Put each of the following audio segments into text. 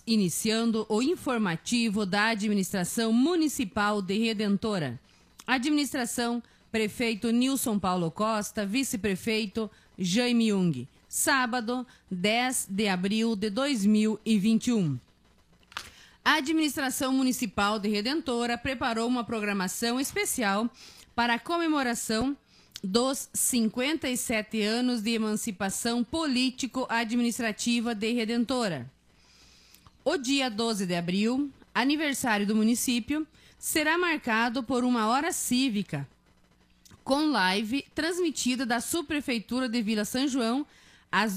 iniciando o informativo da Administração Municipal de Redentora. Administração, Prefeito Nilson Paulo Costa, Vice-Prefeito Jaime Jung. Sábado, 10 de abril de 2021. A Administração Municipal de Redentora preparou uma programação especial para a comemoração dos 57 anos de emancipação político-administrativa de Redentora. O dia 12 de abril, aniversário do município, será marcado por uma hora cívica, com live transmitida da Subprefeitura de Vila São João, às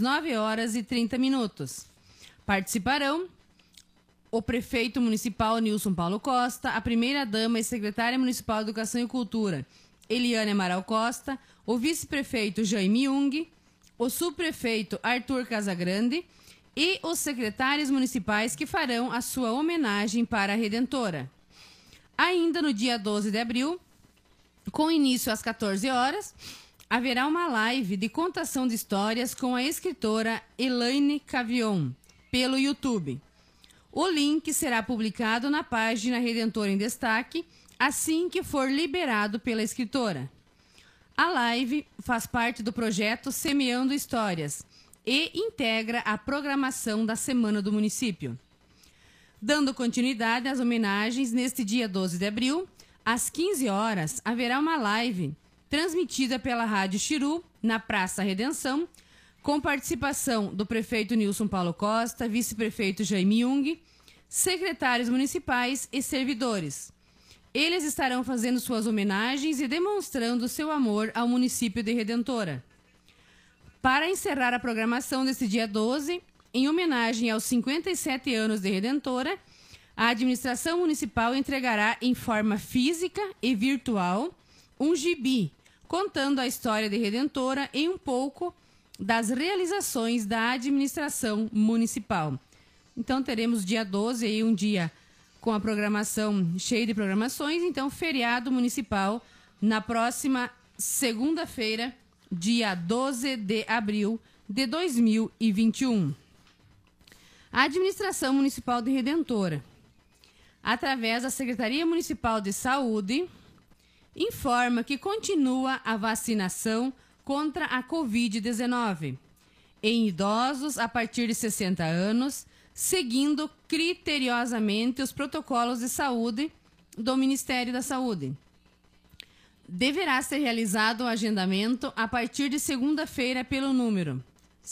9h30. Participarão o prefeito municipal Nilson Paulo Costa, a primeira-dama e secretária municipal de Educação e Cultura, Eliane Amaral Costa, o vice-prefeito Jaime Jung, o subprefeito Arthur Casagrande e os secretários municipais que farão a sua homenagem para a Redentora. Ainda no dia 12 de abril, com início às 14 horas, haverá uma live de contação de histórias com a escritora Elaine Cavion, pelo YouTube. O link será publicado na página Redentora em Destaque, assim que for liberado pela escritora. A live faz parte do projeto Semeando Histórias e integra a programação da Semana do Município. Dando continuidade às homenagens, neste dia 12 de abril, às 15 horas, haverá uma live transmitida pela Rádio Xiru, na Praça Redenção, com participação do prefeito Nilson Paulo Costa, vice-prefeito Jaime Jung, secretários municipais e servidores. Eles estarão fazendo suas homenagens e demonstrando seu amor ao município de Redentora. Para encerrar a programação deste dia 12, em homenagem aos 57 anos de Redentora, a administração municipal entregará em forma física e virtual um gibi, contando a história de Redentora e um pouco das realizações da administração municipal. Então teremos dia 12 aí, um dia com a programação cheia de programações, então feriado municipal na próxima segunda-feira, dia 12 de abril de 2021. A administração municipal de Redentora, através da Secretaria Municipal de Saúde, informa que continua a vacinação contra a Covid-19 em idosos a partir de 60 anos, seguindo criteriosamente os protocolos de saúde do Ministério da Saúde. Deverá ser realizado o agendamento a partir de segunda-feira pelo número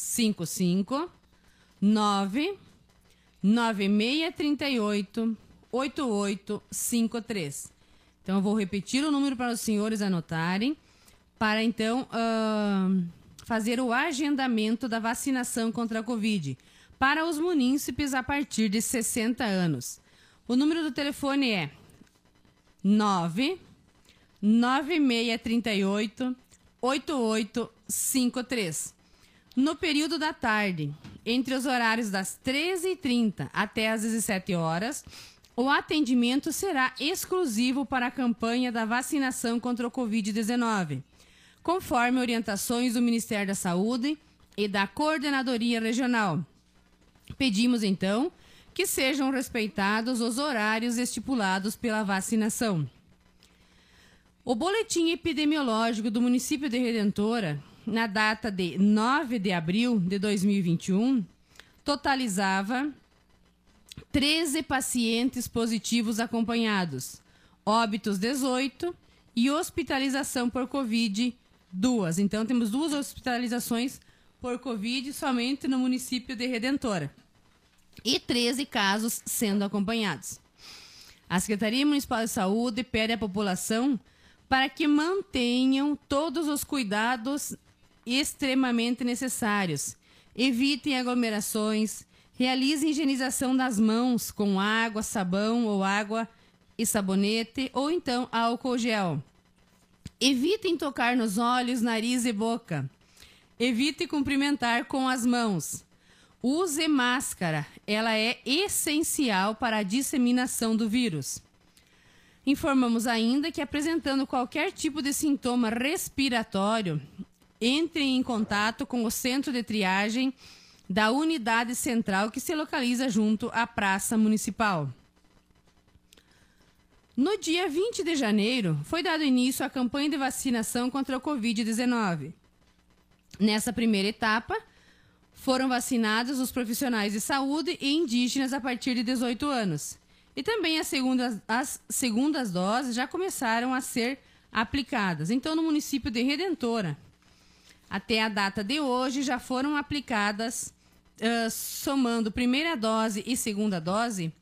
559-9638-8853. Então, eu vou repetir o número para os senhores anotarem, para então fazer o agendamento da vacinação contra a Covid para os munícipes a partir de 60 anos. O número do telefone é 99638-8853. No período da tarde, entre os horários das 13h30 até as 17 horas, o atendimento será exclusivo para a campanha da vacinação contra o Covid-19, conforme orientações do Ministério da Saúde e da Coordenadoria Regional. Pedimos, então, que sejam respeitados os horários estipulados pela vacinação. O boletim epidemiológico do município de Redentora, na data de 9 de abril de 2021, totalizava 13 pacientes positivos acompanhados, óbitos 18 e hospitalização por Covid 2. Então, temos 2 hospitalizações por Covid somente no município de Redentora e 13 casos sendo acompanhados. A Secretaria Municipal de Saúde pede à população para que mantenham todos os cuidados extremamente necessários, evitem aglomerações, realizem higienização das mãos com água, sabão ou água e sabonete, ou então álcool gel. Evitem tocar nos olhos, nariz e boca. Evite cumprimentar com as mãos. Use máscara, ela é essencial para a disseminação do vírus. Informamos ainda que, apresentando qualquer tipo de sintoma respiratório, entre em contato com o Centro de Triagem da unidade central que se localiza junto à Praça Municipal. No dia 20 de janeiro, foi dado início à campanha de vacinação contra o Covid-19. Nessa primeira etapa, foram vacinados os profissionais de saúde e indígenas a partir de 18 anos. E também as segundas doses já começaram a ser aplicadas. Então, no município de Redentora, até a data de hoje, já foram aplicadas, somando primeira dose e segunda dose,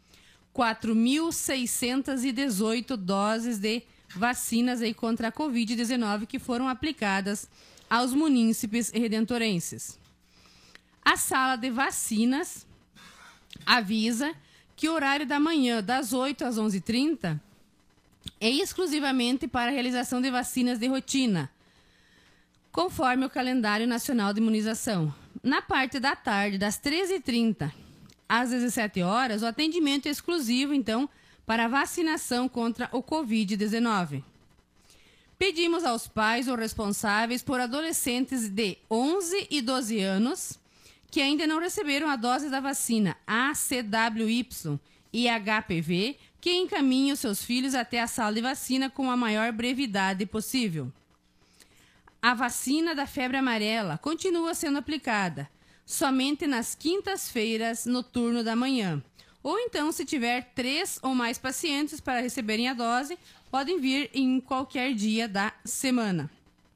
4.618 doses de vacinas aí contra a Covid-19 que foram aplicadas aos munícipes redentorenses. A sala de vacinas avisa que o horário da manhã, das 8 às 11h30, é exclusivamente para a realização de vacinas de rotina, conforme o calendário nacional de imunização. Na parte da tarde, das 13h30 às 17 horas, o atendimento é exclusivo, então, para a vacinação contra o Covid-19. Pedimos aos pais ou responsáveis por adolescentes de 11 e 12 anos que ainda não receberam a dose da vacina ACWY e HPV, que encaminhem os seus filhos até a sala de vacina com a maior brevidade possível. A vacina da febre amarela continua sendo aplicada somente nas quintas-feiras no turno da manhã. Ou então, se tiver 3 ou mais pacientes para receberem a dose, podem vir em qualquer dia da semana.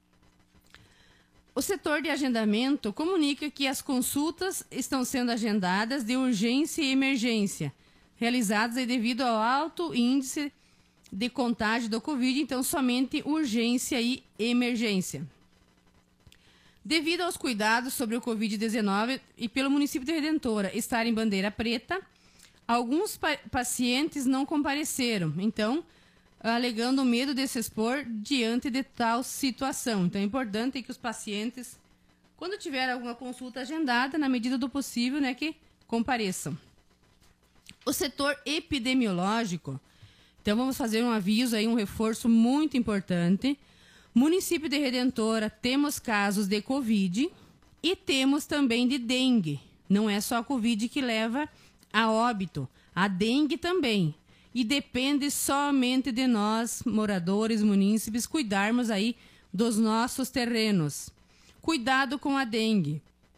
O setor de agendamento comunica que as consultas estão sendo agendadas de urgência e emergência, realizadas devido ao alto índice de contágio do Covid, então somente urgência e emergência. Devido aos cuidados sobre o Covid-19 e pelo município de Redentora estar em bandeira preta, alguns pacientes não compareceram, então, alegando medo de se expor diante de tal situação. Então, é importante que os pacientes, quando tiver alguma consulta agendada, na medida do possível, né, que compareçam. O setor epidemiológico, então vamos fazer um aviso aí, um reforço muito importante. Município de Redentora, temos casos de Covid e temos também de dengue. Não é só a Covid que leva a óbito, a dengue também. E depende somente de nós, moradores, munícipes, cuidarmos aí dos nossos terrenos. Cuidado com a dengue.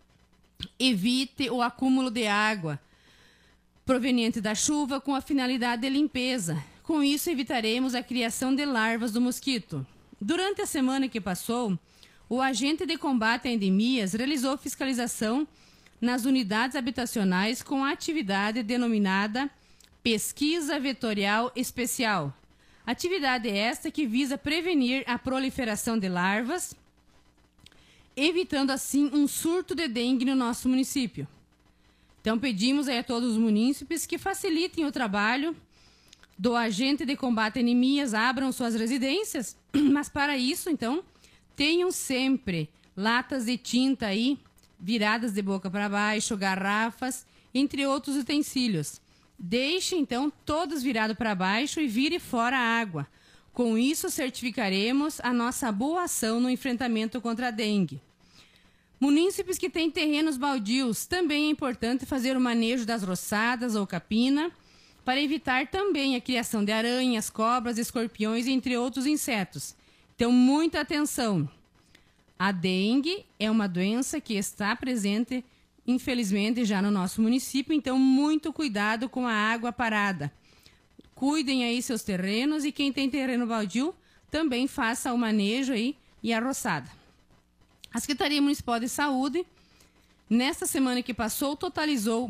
Evite o acúmulo de água proveniente da chuva com a finalidade de limpeza. Com isso, evitaremos a criação de larvas do mosquito. Durante a semana que passou, o agente de combate a endemias realizou fiscalização nas unidades habitacionais com a atividade denominada Pesquisa Vetorial Especial. Atividade esta que visa prevenir a proliferação de larvas, evitando assim um surto de dengue no nosso município. Então pedimos aí a todos os munícipes que facilitem o trabalho do agente de combate a anemias, abram suas residências, mas para isso, então, tenham sempre latas de tinta aí, viradas de boca para baixo, garrafas, entre outros utensílios. Deixe, então, todos virados para baixo e vire fora a água. Com isso, certificaremos a nossa boa ação no enfrentamento contra a dengue. Munícipes que têm terrenos baldios, também é importante fazer o manejo das roçadas ou capina, para evitar também a criação de aranhas, cobras, escorpiões, entre outros insetos. Então, muita atenção. A dengue é uma doença que está presente, infelizmente, já no nosso município, então muito cuidado com a água parada. Cuidem aí seus terrenos e quem tem terreno baldio também faça o manejo aí e a roçada. A Secretaria Municipal de Saúde, nesta semana que passou, totalizou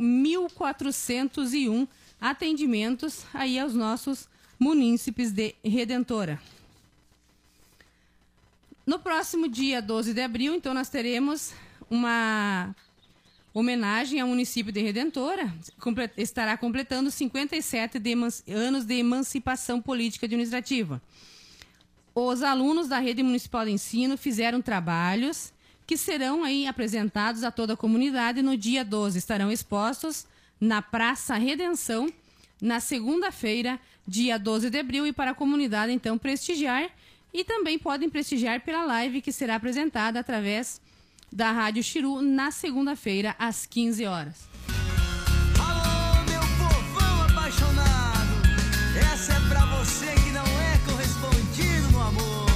1.401 atendimentos aí aos nossos munícipes de Redentora. No próximo dia 12 de abril, então, nós teremos uma homenagem ao município de Redentora. Estará completando 57 anos de emancipação política administrativa. Os alunos da Rede Municipal de Ensino fizeram trabalhos que serão aí apresentados a toda a comunidade no dia 12. Estarão expostos na Praça Redenção, na segunda-feira, dia 12 de abril, e para a comunidade, então, prestigiar. E também podem prestigiar pela live que será apresentada através da Rádio Xiru na segunda-feira, às 15 horas. Alô, meu povão apaixonado, essa é pra você que não é correspondido no amor.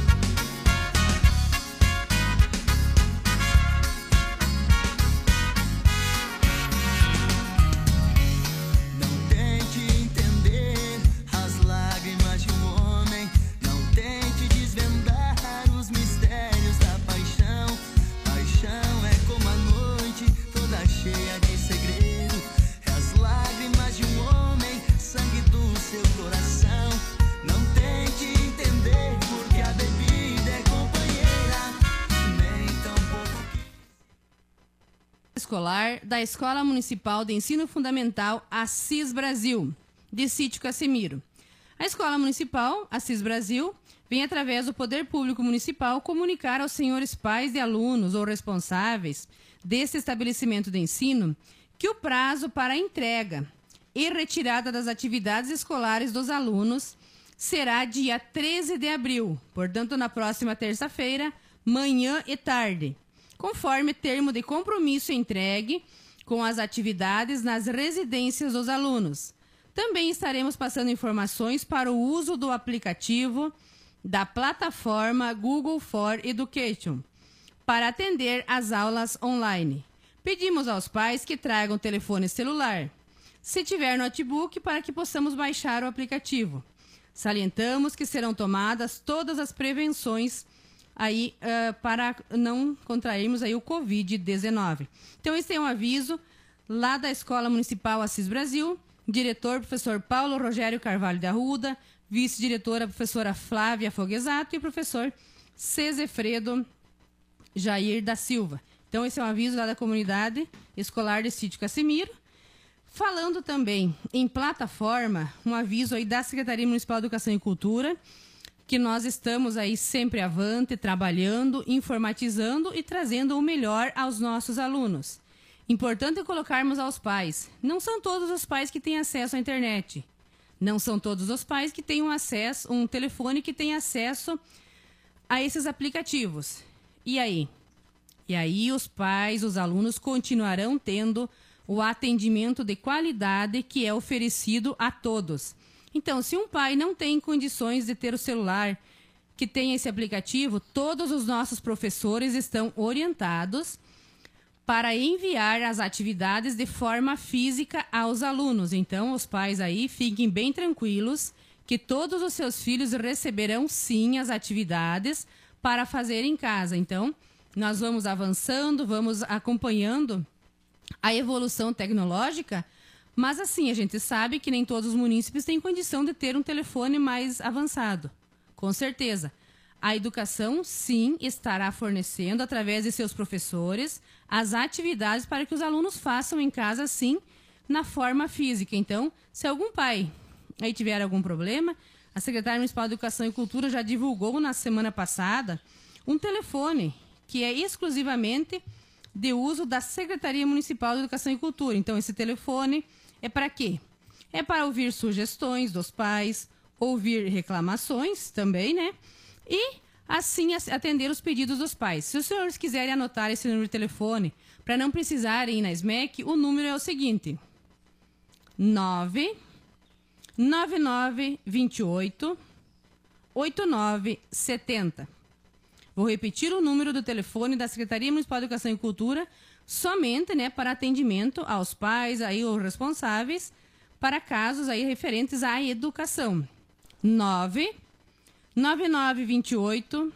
Não tente entender as lágrimas de um homem, não tente desvendar os mistérios da paixão. Paixão é como a noite, toda cheia de segredo. É as lágrimas de um homem, sangue do seu coração. Não tente entender, porque a bebida é companheira, nem tão pouco que... Escolar da Escola Municipal de Ensino Fundamental Assis Brasil, de Sítio Casimiro. A Escola Municipal Assis Brasil vem, através do Poder Público Municipal, comunicar aos senhores pais de alunos ou responsáveis desse estabelecimento de ensino que o prazo para a entrega e retirada das atividades escolares dos alunos será dia 13 de abril, portanto, na próxima terça-feira, manhã e tarde, conforme termo de compromisso entregue com as atividades nas residências dos alunos. Também estaremos passando informações para o uso do aplicativo da plataforma Google for Education para atender às aulas online. Pedimos aos pais que tragam telefone celular, se tiver notebook, para que possamos baixar o aplicativo. Salientamos que serão tomadas todas as prevenções aí, para não contrairmos aí o Covid-19. Então, esse é um aviso lá da Escola Municipal Assis Brasil. Diretor, professor Paulo Rogério Carvalho da Arruda, vice-diretora, professora Flávia Foguesato e professor Cezefredo Jair da Silva. Então, esse é um aviso lá da comunidade escolar de Sítio Casimiro. Falando também em plataforma, um aviso aí da Secretaria Municipal de Educação e Cultura, que nós estamos aí sempre avante, trabalhando, informatizando e trazendo o melhor aos nossos alunos. Importante colocarmos aos pais. Não são todos os pais que têm acesso à internet. Não são todos os pais que têm um telefone que tem acesso a esses aplicativos. E aí? E aí os pais, os alunos continuarão tendo o atendimento de qualidade que é oferecido a todos. Então, se um pai não tem condições de ter o celular que tem esse aplicativo, todos os nossos professores estão orientados para enviar as atividades de forma física aos alunos. Então, os pais aí fiquem bem tranquilos que todos os seus filhos receberão sim as atividades para fazer em casa. Então, nós vamos avançando, vamos acompanhando a evolução tecnológica, mas assim, a gente sabe que nem todos os munícipes têm condição de ter um telefone mais avançado. Com certeza. A educação, sim, estará fornecendo, através de seus professores, as atividades para que os alunos façam em casa, sim, na forma física. Então, se algum pai aí tiver algum problema, a Secretaria Municipal de Educação e Cultura já divulgou na semana passada um telefone que é exclusivamente de uso da Secretaria Municipal de Educação e Cultura. Então, esse telefone é para quê? É para ouvir sugestões dos pais, ouvir reclamações também, né? E, assim, atender os pedidos dos pais. Se os senhores quiserem anotar esse número de telefone, para não precisarem ir na SMEC, o número é o seguinte: 99928 8970. Vou repetir o número do telefone da Secretaria Municipal de Educação e Cultura, somente, né, para atendimento aos pais, aí, os responsáveis, para casos aí referentes à educação. 9928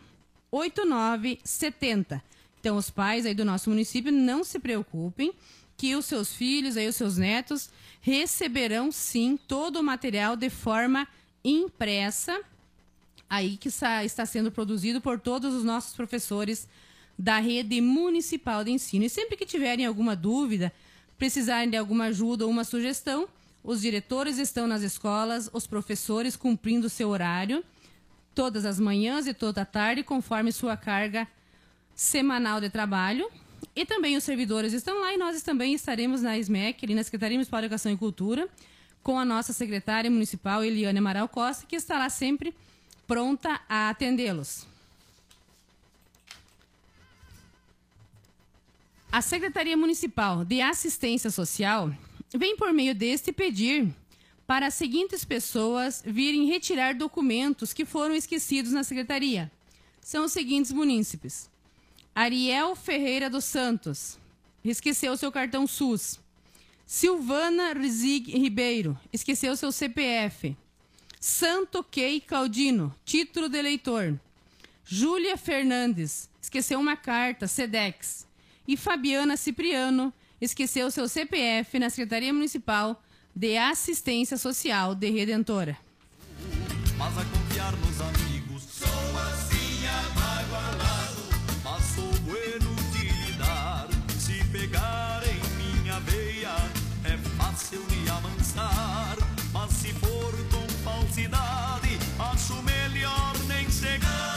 8970. Então, os pais aí do nosso município, não se preocupem, que os seus filhos, aí, os seus netos, receberão sim todo o material de forma impressa, aí que está sendo produzido por todos os nossos professores da rede municipal de ensino. E sempre que tiverem alguma dúvida, precisarem de alguma ajuda ou uma sugestão, os diretores estão nas escolas, os professores cumprindo o seu horário, todas as manhãs e toda a tarde, conforme sua carga semanal de trabalho. E também os servidores estão lá, e nós também estaremos na SMEC, ali na Secretaria Municipal de Educação e Cultura, com a nossa secretária municipal, Eliane Amaral Costa, que estará sempre pronta a atendê-los. A Secretaria Municipal de Assistência Social vem por meio deste pedir para as seguintes pessoas virem retirar documentos que foram esquecidos na Secretaria. São os seguintes munícipes. Ariel Ferreira dos Santos, esqueceu seu cartão SUS. Silvana Rizig Ribeiro, esqueceu seu CPF. Santo Key Claudino, título de eleitor. Júlia Fernandes, esqueceu uma carta, SEDEX. E Fabiana Cipriano, esqueceu seu CPF na Secretaria Municipal de Assistência Social de Redentora. Mas a confiar nos amigos, sou assim abagualado, mas sou bueno de lidar. Se pegar em minha veia, é fácil me amansar. Mas se for com falsidade, acho melhor nem chegar.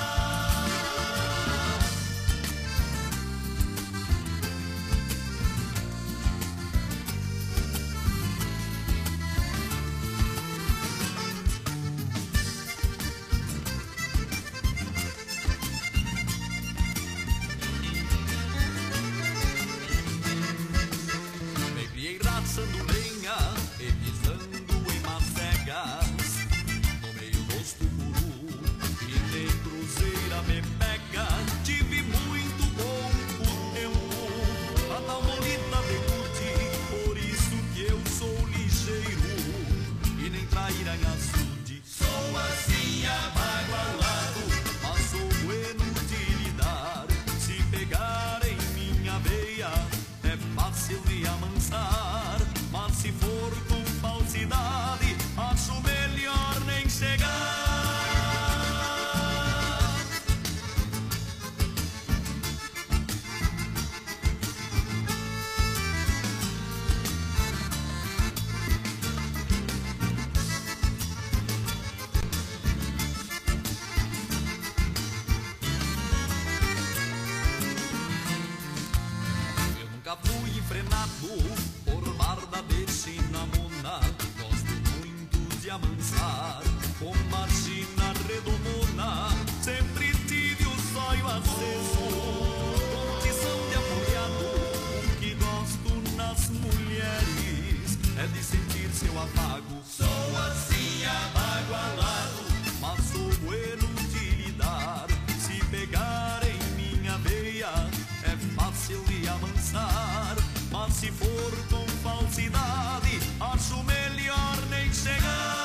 Assando lenha e pisando em macegas, no meio dos tucuru, e nem cruzeira me pega. Tive muito pouco tempo pra dar uma olhada de curtir, por isso que eu sou ligeiro e nem traíra em açude. Sou assim abagualado, mas sou bueno de lidar. Se pegar em minha veia, é fácil me amansar. Mas se for com falsidade, acho melhor nem chegar. Eu nunca fui enfrenado por barda de cinamona, gosto muito de amansar, com margina redomona, sempre tive o zóio aceso, com tição de apoiado. O que gosto nas mulheres é de sentir seu afago. Sou assim abagualado, mas sou bueno de lidar. Se pegar em minha veia, é fácil de amansar. Mas se for com falsidade, acho melhor nem chegar.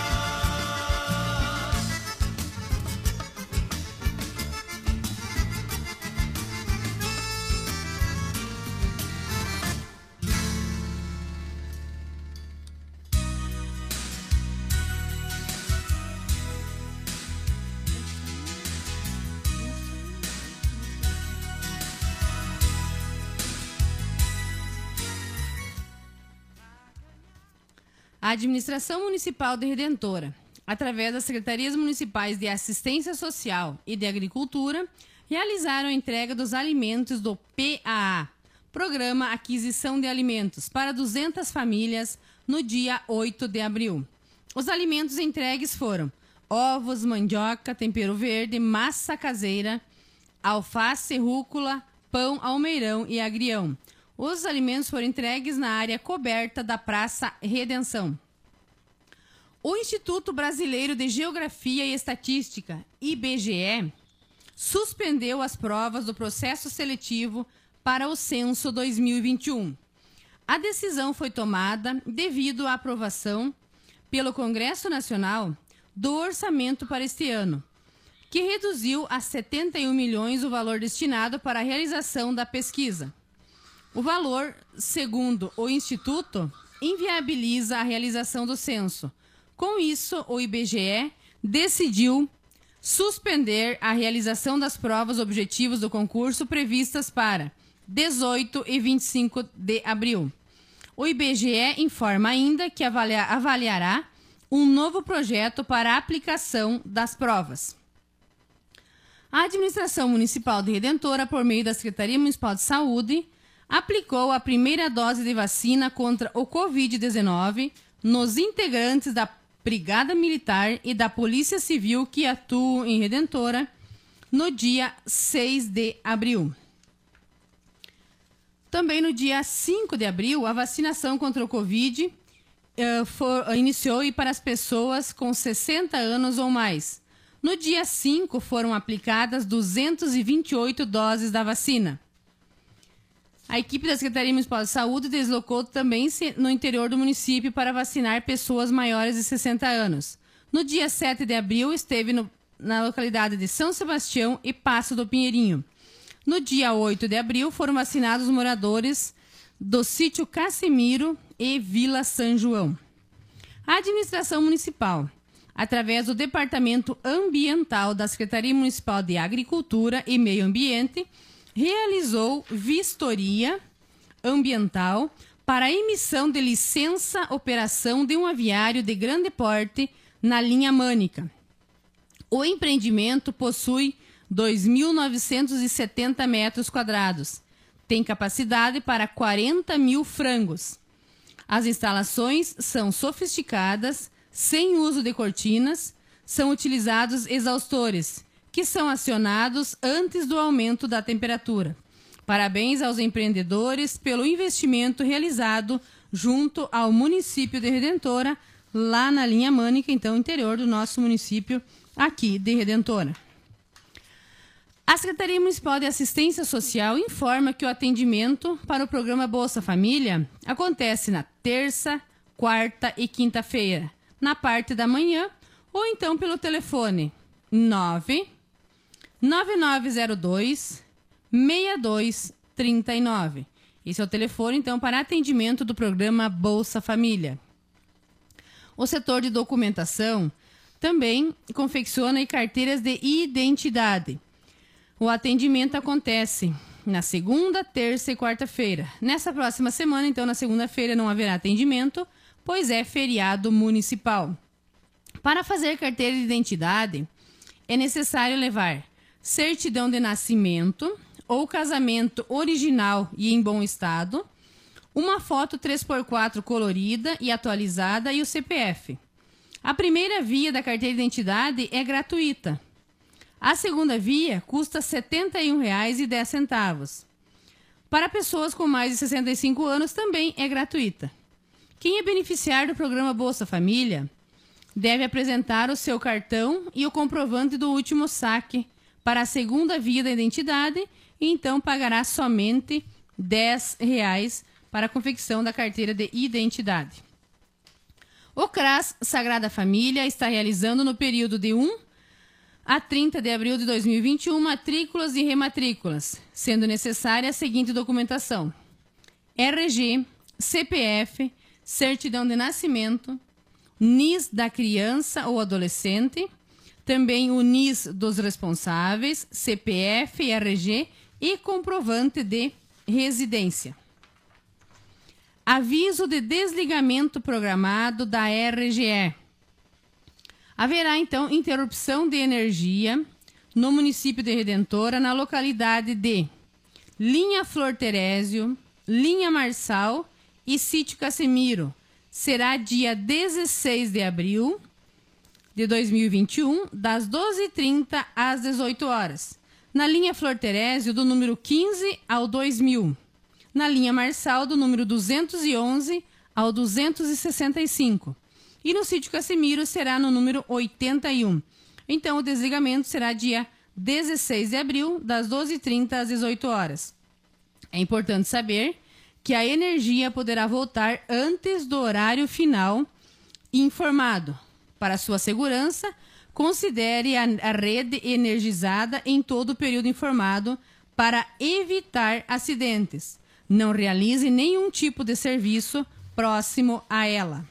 A Administração Municipal de Redentora, através das Secretarias Municipais de Assistência Social e de Agricultura, realizaram a entrega dos alimentos do PAA, Programa Aquisição de Alimentos, para 200 famílias no dia 8 de abril. Os alimentos entregues foram ovos, mandioca, tempero verde, massa caseira, alface, rúcula, pão, almeirão e agrião. Os alimentos foram entregues na área coberta da Praça Redenção. O Instituto Brasileiro de Geografia e Estatística, IBGE, suspendeu as provas do processo seletivo para o Censo 2021. A decisão foi tomada devido à aprovação pelo Congresso Nacional do orçamento para este ano, que reduziu a 71 milhões o valor destinado para a realização da pesquisa. O valor, segundo o Instituto, inviabiliza a realização do censo. Com isso, o IBGE decidiu suspender a realização das provas objetivos do concurso previstas para 18 e 25 de abril. O IBGE informa ainda que avaliará um novo projeto para a aplicação das provas. A Administração Municipal de Redentora, por meio da Secretaria Municipal de Saúde, aplicou a primeira dose de vacina contra o Covid-19 nos integrantes da Brigada Militar e da Polícia Civil que atuam em Redentora no dia 6 de abril. Também no dia 5 de abril, a vacinação contra o Covid iniciou e para as pessoas com 60 anos ou mais. No dia 5, foram aplicadas 228 doses da vacina. A equipe da Secretaria Municipal de Saúde deslocou também no interior do município para vacinar pessoas maiores de 60 anos. No dia 7 de abril, esteve na localidade de São Sebastião e Passo do Pinheirinho. No dia 8 de abril, foram vacinados os moradores do sítio Casimiro e Vila São João. A administração municipal, através do Departamento Ambiental da Secretaria Municipal de Agricultura e Meio Ambiente, realizou vistoria ambiental para a emissão de licença operação de um aviário de grande porte na linha Mânica. O empreendimento possui 2.970 metros quadrados. Tem capacidade para 40 mil frangos. As instalações são sofisticadas, sem uso de cortinas, são utilizados exaustores, que são acionados antes do aumento da temperatura. Parabéns aos empreendedores pelo investimento realizado junto ao município de Redentora, lá na linha Mânica, então interior do nosso município aqui de Redentora. A Secretaria Municipal de Assistência Social informa que o atendimento para o programa Bolsa Família acontece na terça, quarta e quinta-feira, na parte da manhã, ou então pelo telefone 99902-6239. Esse é o telefone, então, para atendimento do programa Bolsa Família. O setor de documentação também confecciona carteiras de identidade. O atendimento acontece na segunda, terça e quarta-feira. Nessa próxima semana, então, na segunda-feira não haverá atendimento, pois é feriado municipal. Para fazer carteira de identidade, é necessário levar certidão de nascimento ou casamento original e em bom estado, uma foto 3x4 colorida e atualizada e o CPF. A primeira via da carteira de identidade é gratuita. A segunda via custa R$ 71,10. Para pessoas com mais de 65 anos também é gratuita. Quem é beneficiário do programa Bolsa Família deve apresentar o seu cartão e o comprovante do último saque para a segunda via da identidade e então pagará somente R$ 10 para a confecção da carteira de identidade. O CRAS Sagrada Família está realizando no período de 1 a 30 de abril de 2021 matrículas e rematrículas, sendo necessária a seguinte documentação: RG, CPF, certidão de nascimento, NIS da criança ou adolescente, também o NIS dos responsáveis, CPF, RG e comprovante de residência. Aviso de desligamento programado da RGE. Haverá, então, interrupção de energia no município de Redentora, na localidade de Linha Flor Terésio, Linha Marçal e Sítio Casimiro. Será dia 16 de abril de 2021, das 12h30 às 18 horas. Na linha Flor Terésio, do número 15 ao 2000. Na linha Marçal, do número 211 ao 265. E no Sítio Casimiro será no número 81. Então, o desligamento será dia 16 de abril, das 12h30 às 18 horas. É importante saber que a energia poderá voltar antes do horário final informado. Para sua segurança, considere a rede energizada em todo o período informado para evitar acidentes. Não realize nenhum tipo de serviço próximo a ela.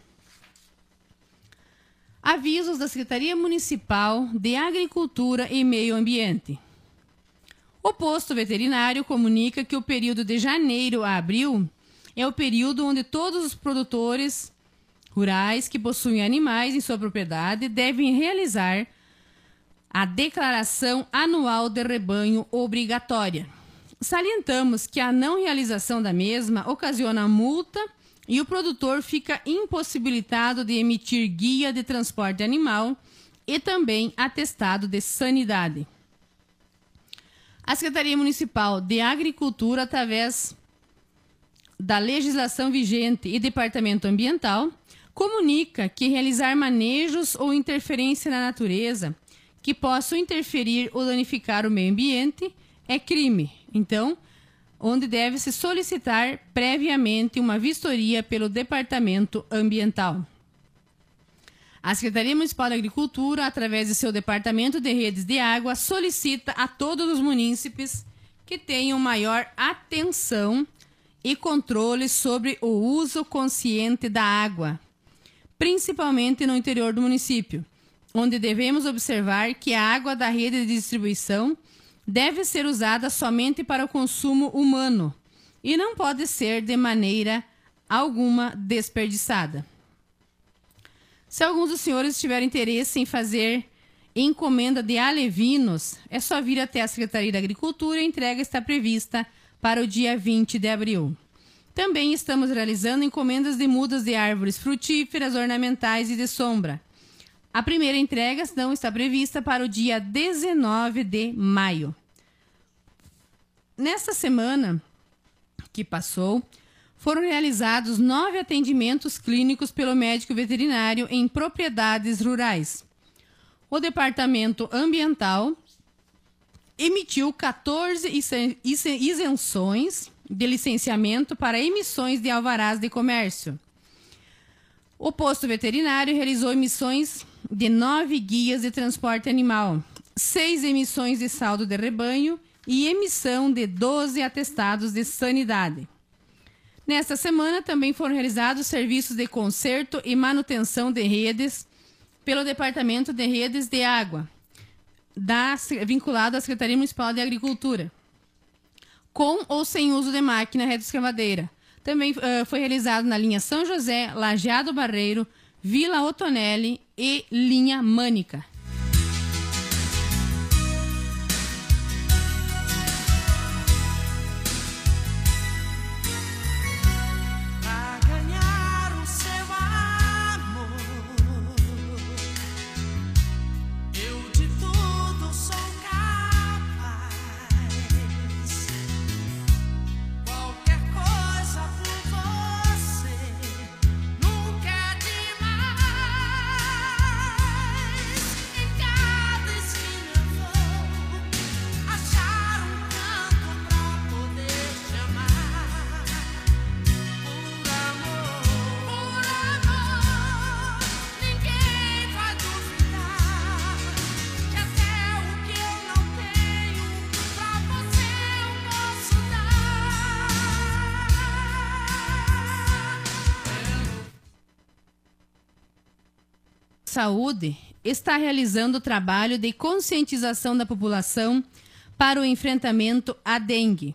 Avisos da Secretaria Municipal de Agricultura e Meio Ambiente. O posto veterinário comunica que o período de janeiro a abril é o período onde todos os produtores rurais que possuem animais em sua propriedade devem realizar a declaração anual de rebanho obrigatória. Salientamos que a não realização da mesma ocasiona multa e o produtor fica impossibilitado de emitir guia de transporte animal e também atestado de sanidade. A Secretaria Municipal de Agricultura, através da legislação vigente e Departamento Ambiental, comunica que realizar manejos ou interferência na natureza que possam interferir ou danificar o meio ambiente é crime. Então, onde deve-se solicitar previamente uma vistoria pelo Departamento Ambiental. A Secretaria Municipal de Agricultura, através de seu Departamento de Redes de Água, solicita a todos os munícipes que tenham maior atenção e controle sobre o uso consciente da água, principalmente no interior do município, onde devemos observar que a água da rede de distribuição deve ser usada somente para o consumo humano e não pode ser de maneira alguma desperdiçada. Se alguns dos senhores tiverem interesse em fazer encomenda de alevinos, é só vir até a Secretaria da Agricultura e a entrega está prevista para o dia 20 de abril. Também estamos realizando encomendas de mudas de árvores frutíferas, ornamentais e de sombra. A primeira entrega não está prevista para o dia 19 de maio. Nesta semana que passou, foram realizados 9 atendimentos clínicos pelo médico veterinário em propriedades rurais. O Departamento Ambiental emitiu 14 isenções de licenciamento para emissões de alvarás de comércio. O posto veterinário realizou emissões de 9 guias de transporte animal, 6 emissões de saldo de rebanho e emissão de 12 atestados de sanidade. Nesta semana também foram realizados serviços de conserto e manutenção de redes pelo Departamento de Redes de Água, vinculado à Secretaria Municipal de Agricultura, com ou sem uso de máquina retroescavadeira. Também foi realizado na linha São José, Lajeado Barreiro, Vila Otonelli e linha Mânica. Saúde está realizando o trabalho de conscientização da população para o enfrentamento à dengue.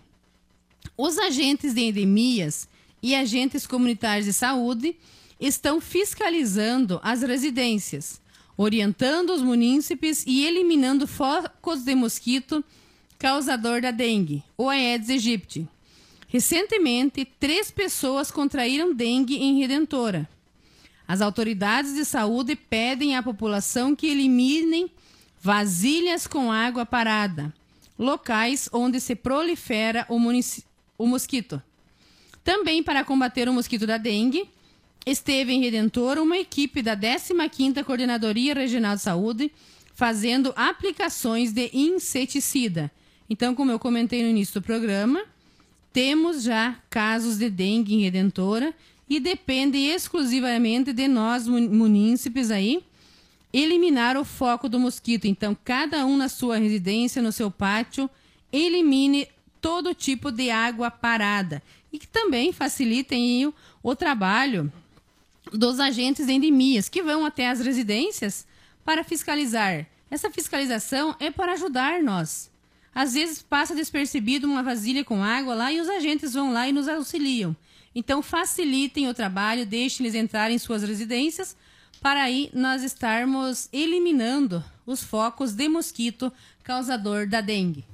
Os agentes de endemias e agentes comunitários de saúde estão fiscalizando as residências, orientando os munícipes e eliminando focos de mosquito causador da dengue, o Aedes aegypti. Recentemente, 3 pessoas contraíram dengue em Redentora. As autoridades de saúde pedem à população que eliminem vasilhas com água parada, locais onde se prolifera o mosquito. Também para combater o mosquito da dengue, esteve em Redentor uma equipe da 15ª Coordenadoria Regional de Saúde fazendo aplicações de inseticida. Então, como eu comentei no início do programa, temos já casos de dengue em Redentora e depende exclusivamente de nós, munícipes, aí, eliminar o foco do mosquito. Então, cada um na sua residência, no seu pátio, elimine todo tipo de água parada. E que também facilitem o trabalho dos agentes de endemias, que vão até as residências para fiscalizar. Essa fiscalização é para ajudar nós. Às vezes passa despercebido uma vasilha com água lá e os agentes vão lá e nos auxiliam. Então, facilitem o trabalho, deixem eles entrarem em suas residências, para aí nós estarmos eliminando os focos de mosquito causador da dengue.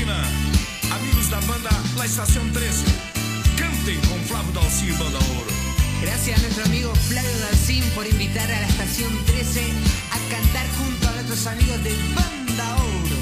Regina, amigos da banda La Estación 13, cantem con Flávio Dalcin, Banda Ouro. Gracias a nuestro amigo Flavio Dalcin por invitar a la Estación 13 a cantar junto a nuestros amigos de Banda Ouro.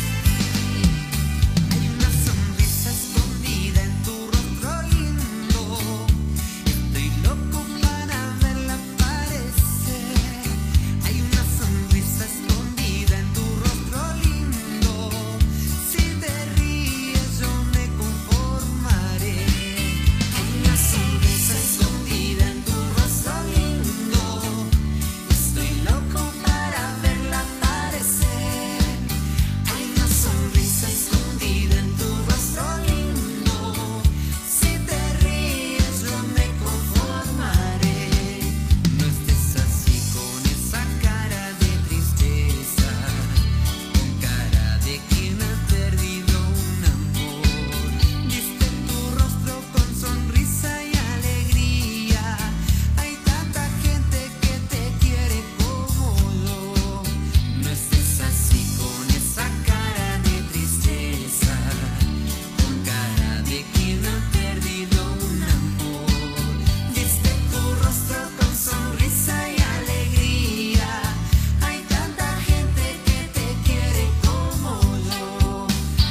Hay una sonrisa escondida en tu rostro lindo, estoy loco para verla aparecer. Hay una sonrisa escondida en tu rostro lindo, si te ríes yo me conformaré. Hay una sonrisa escondida en tu rostro lindo, estoy loco para verla aparecer. Hay una sonrisa escondida en tu rostro lindo, si te ríes yo me conformaré. No estés así con esa cara de tristeza, con cara de quien ha perdido un amor. Viste tu rostro con sonrisa y alegría, hay tanta gente que te quiere como yo. No estés así con esa cara de tristeza, con cara de quien ha perdido un amor. Viste tu rostro con sonrisa y alegría, hay tanta gente que te quiere como yo.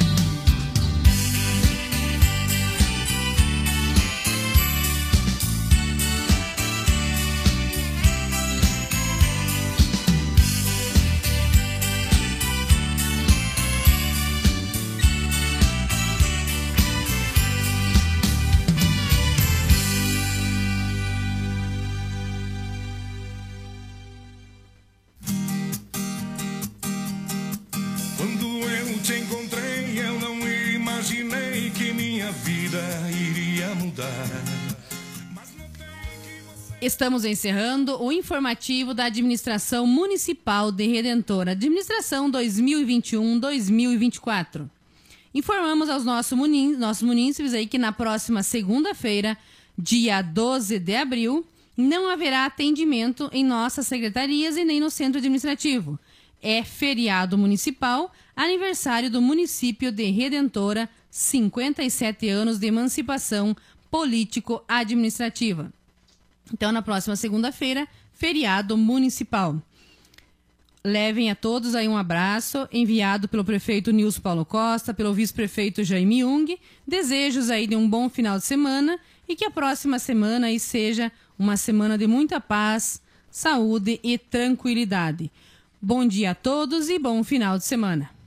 Quando eu te encontrei, eu não imaginei que minha vida iria mudar. Estamos encerrando o informativo da Administração Municipal de Redentora, Administração 2021-2024. Informamos aos nossos munícipes aí que na próxima segunda-feira, dia 12 de abril, não haverá atendimento em nossas secretarias e nem no centro administrativo. É feriado municipal, aniversário do município de Redentora, 57 anos de emancipação político-administrativa. Então, na próxima segunda-feira, feriado municipal. Levem a todos aí um abraço, enviado pelo prefeito Nilson Paulo Costa, pelo vice-prefeito Jaime Jung. Desejos aí de um bom final de semana e que a próxima semana aí seja uma semana de muita paz, saúde e tranquilidade. Bom dia a todos e bom final de semana.